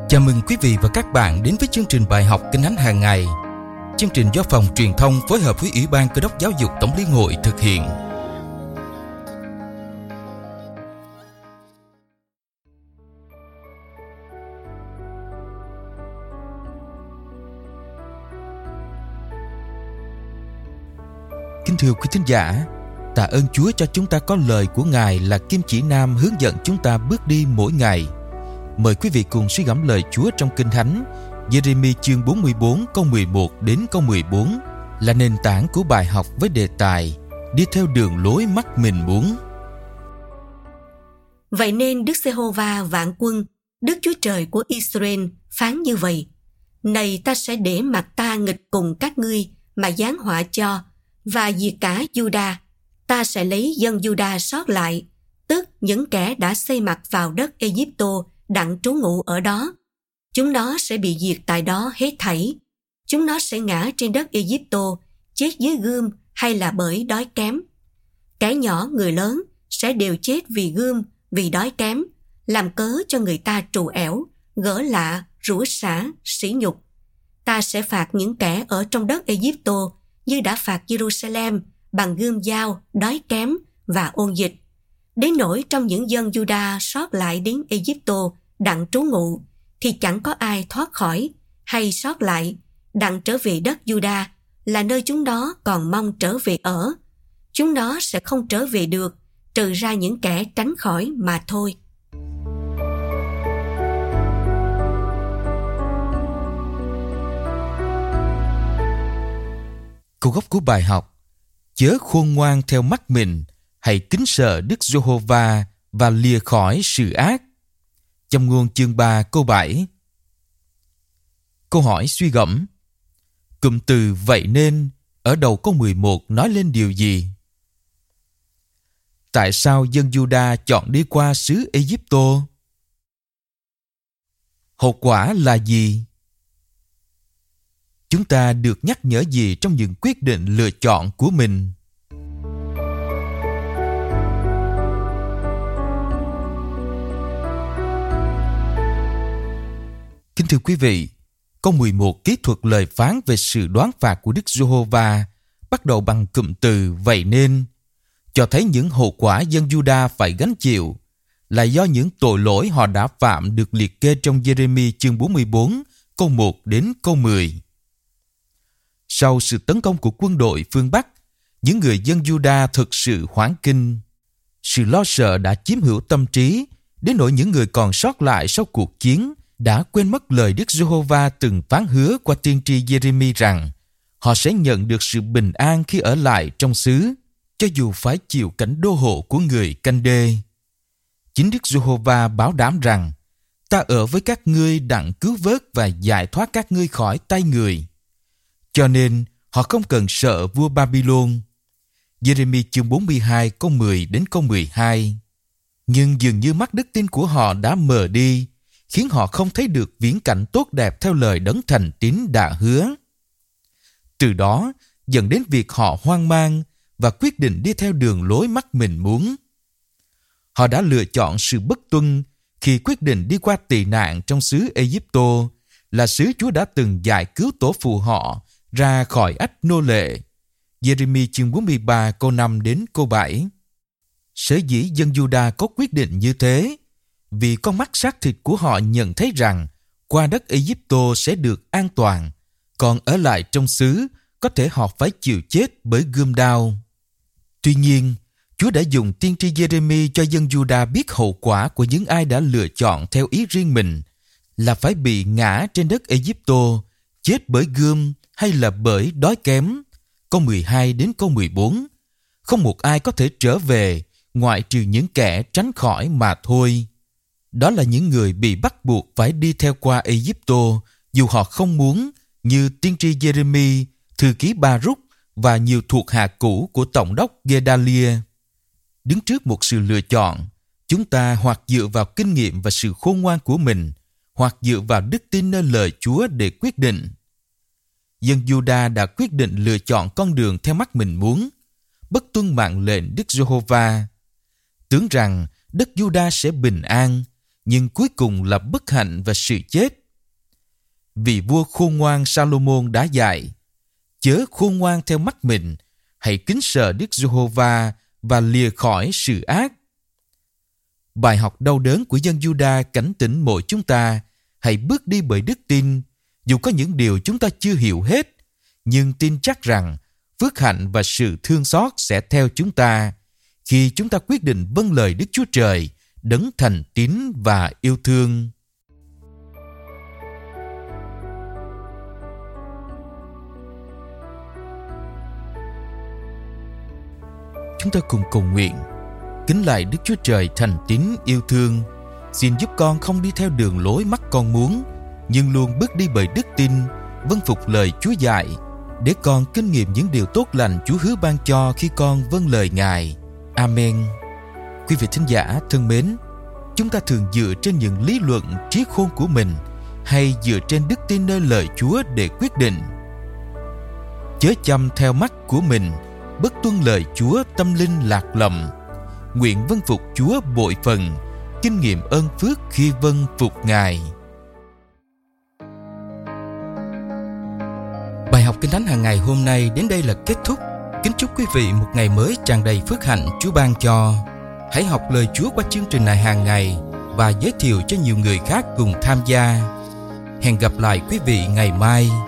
Chào mừng quý vị và các bạn đến với chương trình bài học Kinh Thánh hàng ngày. Chương trình do Phòng Truyền thông phối hợp với Ủy ban Cơ đốc Giáo dục Tổng Liên hội thực hiện. Kính thưa quý thính giả, tạ ơn Chúa cho chúng ta có lời của Ngài là kim chỉ nam hướng dẫn chúng ta bước đi mỗi ngày. Mời quý vị cùng suy gẫm lời Chúa trong Kinh Thánh. Giê-rê-mi chương 44 câu 11 đến câu 14 là nền tảng của bài học với đề tài đi theo đường lối mắt mình muốn. Vậy nên Đức Giê-hô-va vạn quân, Đức Chúa Trời của Israel phán như vậy: Này, ta sẽ để mặt ta nghịch cùng các ngươi mà giáng họa cho, và diệt cả Giu-đa. Ta sẽ lấy dân Giu-đa sót lại, tức những kẻ đã xây mặt vào đất Ê-díp-tô đặng trú ngụ ở đó. Chúng nó sẽ bị diệt tại đó hết thảy. Chúng nó sẽ ngã trên đất Ê-díp-tô, chết dưới gươm hay là bởi đói kém. Kẻ nhỏ người lớn sẽ đều chết vì gươm, vì đói kém, làm cớ cho người ta trù ẻo, gỡ lạ, rủa xả, sỉ nhục. Ta sẽ phạt những kẻ ở trong đất Ê-díp-tô như đã phạt Giê-ru-sa-lem bằng gươm dao, đói kém và ôn dịch. Đến nỗi trong những dân Giu-đa sót lại đến Ê-díp-tô đặng trú ngụ, thì chẳng có ai thoát khỏi hay sót lại đặng trở về đất Giu-đa, là nơi chúng nó còn mong trở về ở. Chúng nó sẽ không trở về được, trừ ra những kẻ tránh khỏi mà thôi. Câu gốc của bài học: Chớ khôn ngoan theo mắt mình, hãy kính sợ Đức Giê-hô-va và lìa khỏi sự ác. Châm ngôn chương 3 câu 7. Câu hỏi suy gẫm: cụm từ vậy nên ở đầu câu 11 nói lên điều gì? Tại sao dân Giu-đa chọn đi qua xứ Ê-díp-tô? Hậu quả là gì? Chúng ta được nhắc nhở gì trong những quyết định lựa chọn của mình? Kính thưa quý vị, câu 11 kỹ thuật lời phán về sự đoán phạt của Đức Giê-hô-va bắt đầu bằng cụm từ vậy nên, cho thấy những hậu quả dân Giu-đa phải gánh chịu là do những tội lỗi họ đã phạm được liệt kê trong Giê-rê-mi chương 44 câu 1 đến câu 10. Sau sự tấn công của quân đội phương Bắc, những người dân Giu-đa thực sự hoảng kinh. Sự lo sợ đã chiếm hữu tâm trí, đến nỗi những người còn sót lại sau cuộc chiến đã quên mất lời Đức Giê-hô-va từng phán hứa qua tiên tri Giê-rê-mi rằng họ sẽ nhận được sự bình an khi ở lại trong xứ, cho dù phải chịu cảnh đô hộ của người Canh-đê. Chính Đức Giê-hô-va bảo đảm rằng ta ở với các ngươi đặng cứu vớt và giải thoát các ngươi khỏi tay người. Cho nên họ không cần sợ vua Babylon. Giê-rê-mi chương 42 câu 10 đến câu 12. Nhưng dường như mắt đức tin của họ đã mờ đi, khiến họ không thấy được viễn cảnh tốt đẹp theo lời Đấng thành tín đã hứa. Từ đó dẫn đến việc họ hoang mang và quyết định đi theo đường lối mắt mình muốn. Họ đã lựa chọn sự bất tuân khi quyết định đi qua tị nạn trong xứ Ê-díp-tô, là xứ Chúa đã từng giải cứu tổ phụ họ ra khỏi ách nô lệ. Giê-rê-mi chương 43 câu 5 đến câu 7. Sở dĩ dân Giu-đa có quyết định như thế vì con mắt xác thịt của họ nhận thấy rằng qua đất Ê-díp-tô sẽ được an toàn, còn ở lại trong xứ có thể họ phải chịu chết bởi gươm đao. Tuy nhiên, Chúa đã dùng tiên tri Giê-rê-mi cho dân Giu-đa biết hậu quả của những ai đã lựa chọn theo ý riêng mình là phải bị ngã trên đất Ê-díp-tô, chết bởi gươm hay là bởi đói kém. Câu 12 đến câu 14. Không một ai có thể trở về ngoại trừ những kẻ tránh khỏi mà thôi. Đó là những người bị bắt buộc phải đi theo qua Ê-díp-tô dù họ không muốn, như tiên tri Giê-rê-mi, thư ký Ba-rúc và nhiều thuộc hạ cũ của tổng đốc Gê-đa-lia. Đứng trước một sự lựa chọn, chúng ta hoặc dựa vào kinh nghiệm và sự khôn ngoan của mình, hoặc dựa vào đức tin nơi lời Chúa để quyết định. Dân Giu-đa đã quyết định lựa chọn con đường theo mắt mình muốn, bất tuân mạng lệnh Đức Giê-hô-va. Tưởng rằng đất Giu-đa sẽ bình an, nhưng cuối cùng là bất hạnh và sự chết. Vị vua khôn ngoan Salomon đã dạy: chớ khôn ngoan theo mắt mình, hãy kính sợ Đức Giê-hô-va và lìa khỏi sự ác. Bài học đau đớn của dân Giu-đa cảnh tỉnh mỗi chúng ta hãy bước đi bởi đức tin, dù có những điều chúng ta chưa hiểu hết, nhưng tin chắc rằng phước hạnh và sự thương xót sẽ theo chúng ta khi chúng ta quyết định vâng lời Đức Chúa Trời, đấng thành tín và yêu thương. Chúng ta cùng cầu nguyện. Kính lạy Đức Chúa Trời thành tín yêu thương, xin giúp con không đi theo đường lối mắt con muốn, nhưng luôn bước đi bởi đức tin, vâng phục lời Chúa dạy, để con kinh nghiệm những điều tốt lành Chúa hứa ban cho khi con vâng lời Ngài. Amen. Quý vị thính giả thân mến, chúng ta thường dựa trên những lý luận trí khôn của mình hay dựa trên đức tin nơi lời Chúa để quyết định. Chớ chăm theo mắt của mình, bất tuân lời Chúa tâm linh lạc lầm. Nguyện vâng phục Chúa bội phần, kinh nghiệm ơn phước khi vâng phục Ngài. Bài học Kinh Thánh hàng ngày hôm nay đến đây là kết thúc. Kính chúc quý vị một ngày mới tràn đầy phước hạnh Chúa ban cho. Hãy học lời Chúa qua chương trình này hàng ngày và giới thiệu cho nhiều người khác cùng tham gia. Hẹn gặp lại quý vị ngày mai.